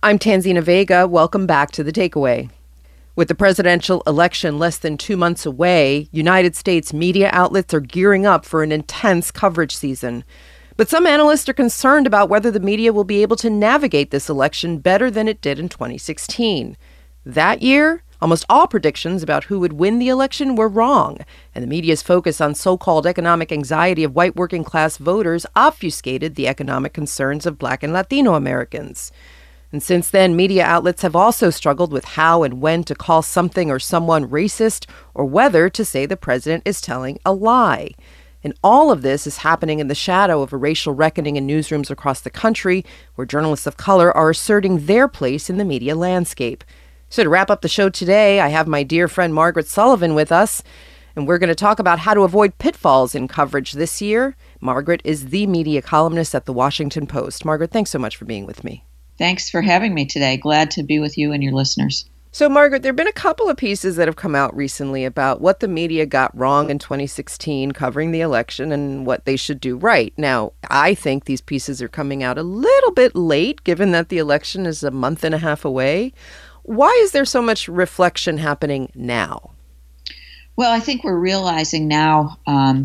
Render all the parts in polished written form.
I'm Tanzina Vega. Welcome back to The Takeaway. With the presidential election less than 2 months away, United States media outlets are gearing up for an intense coverage season. But some analysts are concerned about whether the media will be able to navigate this election better than it did in 2016. That year, almost all predictions about who would win the election were wrong, and the media's focus on so-called economic anxiety of white working-class voters obfuscated the economic concerns of Black and Latino Americans. And since then, media outlets have also struggled with how and when to call something or someone racist or whether to say the president is telling a lie. And all of this is happening in the shadow of a racial reckoning in newsrooms across the country, where journalists of color are asserting their place in the media landscape. So to wrap up the show today, I have my dear friend Margaret Sullivan with us, and we're going to talk about how to avoid pitfalls in coverage this year. Margaret is the media columnist at The Washington Post. Margaret, thanks so much for being with me. Thanks for having me today. Glad to be with you and your listeners. So, Margaret, there have been a couple of pieces that have come out recently about what the media got wrong in 2016 covering the election and what they should do right. Now, I think these pieces are coming out a little bit late, given that the election is a month and a half away. Why is there so much reflection happening now? Well, I think we're realizing now,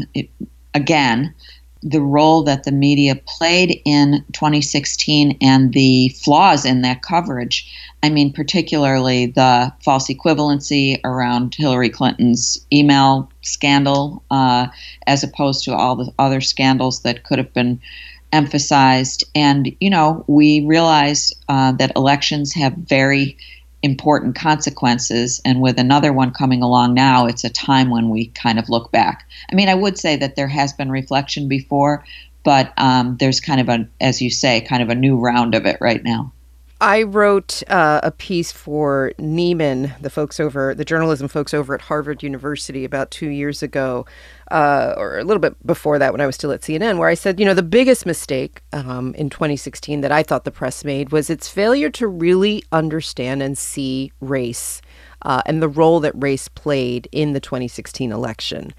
again, the role that the media played in 2016 and the flaws in that coverage. I mean, particularly the false equivalency around Hillary Clinton's email scandal, as opposed to all the other scandals that could have been emphasized. And, we realize that elections have very important consequences. And with another one coming along now, it's a time when we kind of look back. I mean, I would say that there has been reflection before, but there's kind of as you say, kind of a new round of it right now. I wrote a piece for Nieman, the journalism folks over at Harvard University about 2 years ago, or a little bit before that when I was still at CNN, where I said, the biggest mistake in 2016 that I thought the press made was its failure to really understand and see race and the role that race played in the 2016 election.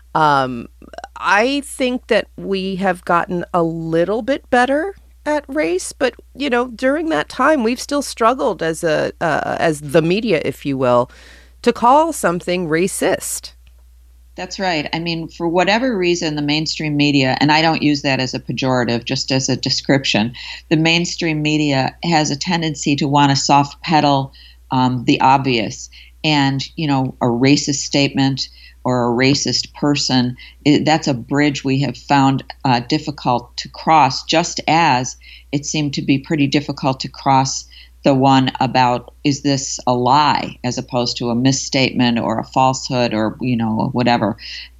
I think that we have gotten a little bit better at race, but during that time we've still struggled as the media, if you will, to call something racist. That's right. I mean, for whatever reason, the mainstream media, and I don't use that as a pejorative, just as a description, the mainstream media has a tendency to want to soft pedal the obvious, and a racist statement or a racist person, that's a bridge we have found difficult to cross, just as it seemed to be pretty difficult to cross the one about, is this a lie, as opposed to a misstatement or a falsehood or, whatever.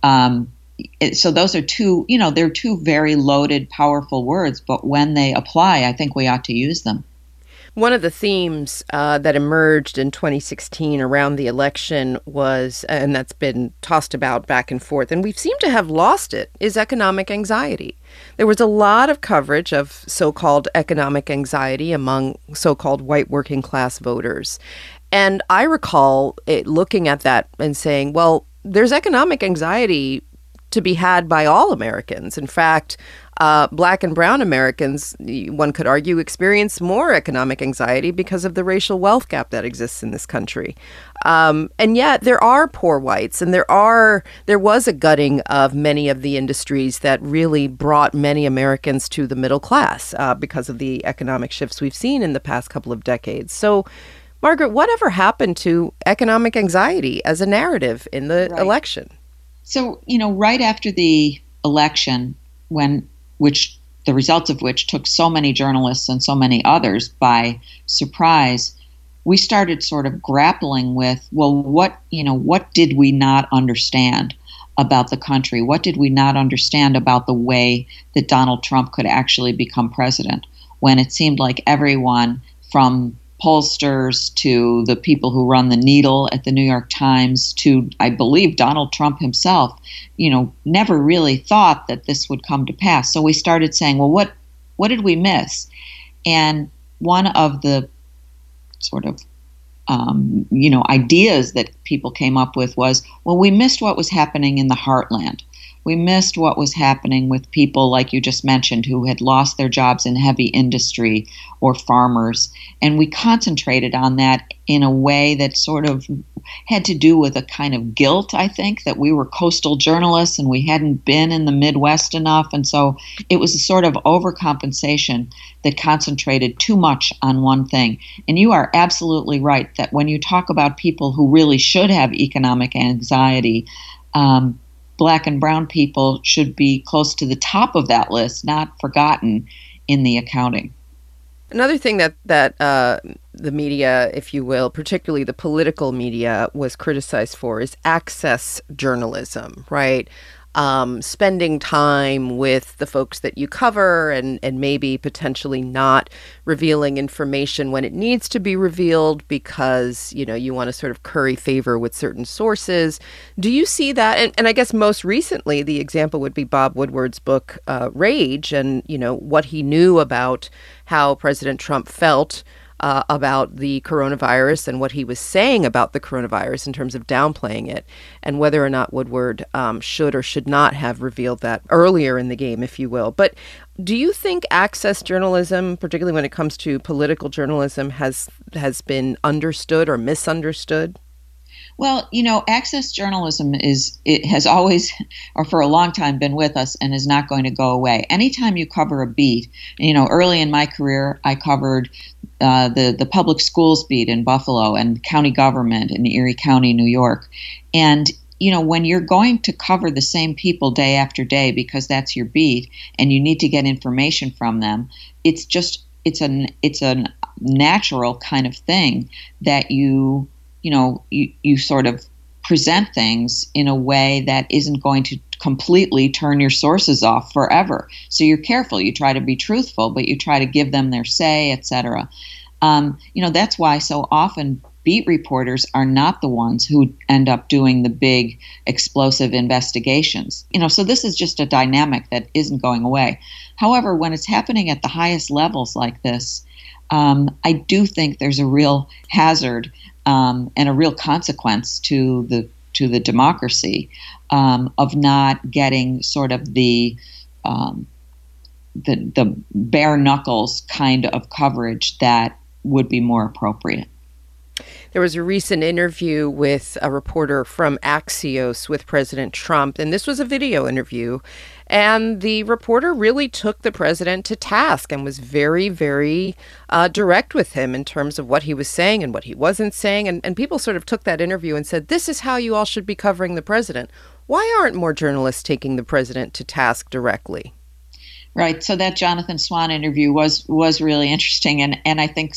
So those are two, they're two very loaded, powerful words, but when they apply, I think we ought to use them. One of the themes that emerged in 2016 around the election was, and that's been tossed about back and forth, and we seem to have lost it, is economic anxiety. There was a lot of coverage of so-called economic anxiety among so-called white working class voters. And I recall looking at that and saying, well, there's economic anxiety to be had by all Americans. In fact, Black and brown Americans, one could argue, experience more economic anxiety because of the racial wealth gap that exists in this country. And yet there are poor whites, and there was a gutting of many of the industries that really brought many Americans to the middle class because of the economic shifts we've seen in the past couple of decades. So, Margaret, whatever happened to economic anxiety as a narrative in the election? So, right after the election, which the results of which took so many journalists and so many others by surprise, we started sort of grappling with, well, what did we not understand about the country? What did we not understand about the way that Donald Trump could actually become president, when it seemed like everyone from pollsters to the people who run the needle at the New York Times to, I believe, Donald Trump himself, never really thought that this would come to pass. So we started saying, well, what did we miss? And one of the sort of, ideas that people came up with was, well, we missed what was happening in the heartland. We missed what was happening with people like you just mentioned who had lost their jobs in heavy industry or farmers. And we concentrated on that in a way that sort of had to do with a kind of guilt, I think, that we were coastal journalists and we hadn't been in the Midwest enough. And so it was a sort of overcompensation that concentrated too much on one thing. And you are absolutely right that when you talk about people who really should have economic anxiety, Black and brown people should be close to the top of that list, not forgotten in the accounting. Another thing that the media, if you will, particularly the political media, was criticized for is access journalism, right? Spending time with the folks that you cover and maybe potentially not revealing information when it needs to be revealed because, you want to sort of curry favor with certain sources. Do you see that? And I guess most recently, the example would be Bob Woodward's book, Rage, and, what he knew about how President Trump felt about the coronavirus and what he was saying about the coronavirus in terms of downplaying it, and whether or not Woodward should or should not have revealed that earlier in the game, if you will. But do you think access journalism, particularly when it comes to political journalism, has been understood or misunderstood? Well, access journalism it has always, or for a long time, been with us and is not going to go away. Anytime you cover a beat, early in my career, I covered the public schools beat in Buffalo and county government in Erie County, New York. And, when you're going to cover the same people day after day because that's your beat and you need to get information from them, it's a natural kind of thing that you sort of present things in a way that isn't going to completely turn your sources off forever. So you're careful. You try to be truthful, but you try to give them their say, etc. That's why so often beat reporters are not the ones who end up doing the big explosive investigations. So this is just a dynamic that isn't going away. However, when it's happening at the highest levels like this, I do think there's a real hazard and a real consequence to the democracy of not getting sort of the bare knuckles kind of coverage that would be more appropriate. There was a recent interview with a reporter from Axios with President Trump, and this was a video interview. And the reporter really took the president to task and was very, very direct with him in terms of what he was saying and what he wasn't saying. And people sort of took that interview and said, this is how you all should be covering the president. Why aren't more journalists taking the president to task directly? Right. So that Jonathan Swan interview was really interesting. And I think,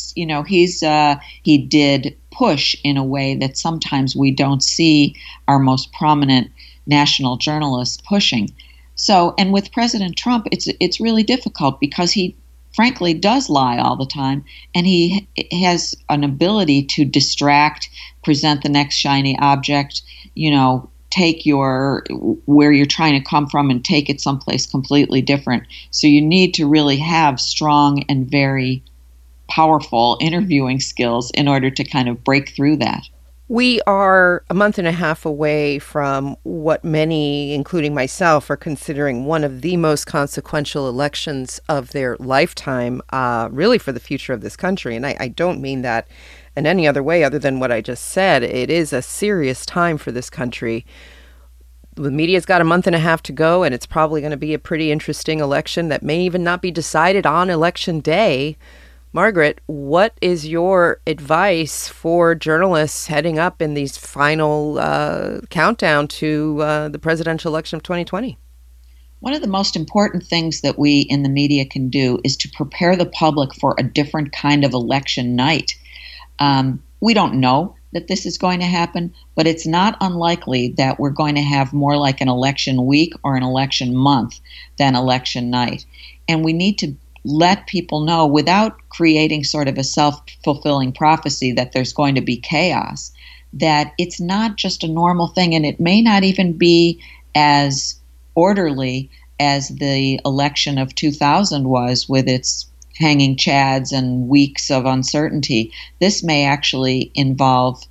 he did push in a way that sometimes we don't see our most prominent national journalists pushing. So, and with President Trump, it's really difficult because he frankly does lie all the time, and he has an ability to distract, present the next shiny object, take where you're trying to come from and take it someplace completely different. So you need to really have strong and very powerful interviewing skills in order to kind of break through that. We are a month and a half away from what many, including myself, are considering one of the most consequential elections of their lifetime, really for the future of this country. And I don't mean that in any other way other than what I just said. It is a serious time for this country. The media's got a month and a half to go, and it's probably going to be a pretty interesting election that may even not be decided on election day. Margaret, what is your advice for journalists heading up in these final countdown to the presidential election of 2020? One of the most important things that we in the media can do is to prepare the public for a different kind of election night. We don't know that this is going to happen, but it's not unlikely that we're going to have more like an election week or an election month than election night. And we need to let people know without creating sort of a self-fulfilling prophecy that there's going to be chaos, that it's not just a normal thing, and it may not even be as orderly as the election of 2000 was with its hanging chads and weeks of uncertainty. This may actually involve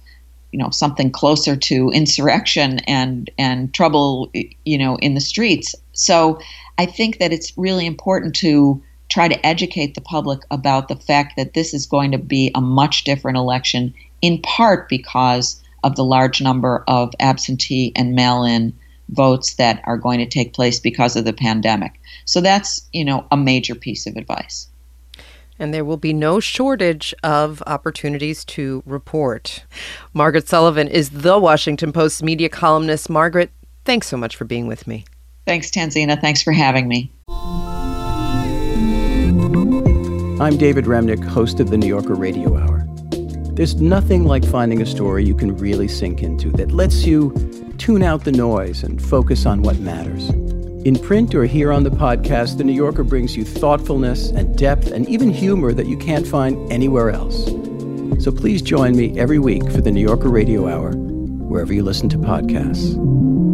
something closer to insurrection and trouble, in the streets. So I think that it's really important to try to educate the public about the fact that this is going to be a much different election, in part because of the large number of absentee and mail-in votes that are going to take place because of the pandemic. So that's, a major piece of advice. And there will be no shortage of opportunities to report. Margaret Sullivan is the Washington Post's media columnist. Margaret, thanks so much for being with me. Thanks, Tanzina. Thanks for having me. I'm David Remnick, host of the New Yorker Radio Hour. There's nothing like finding a story you can really sink into that lets you tune out the noise and focus on what matters. In print or here on the podcast, The New Yorker brings you thoughtfulness and depth and even humor that you can't find anywhere else. So please join me every week for The New Yorker Radio Hour, wherever you listen to podcasts.